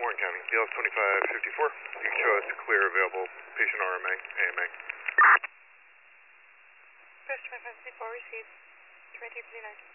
Warren County, BLS 2554. You can show us clear available patient RMA, AMA. First 2554 received. 2059.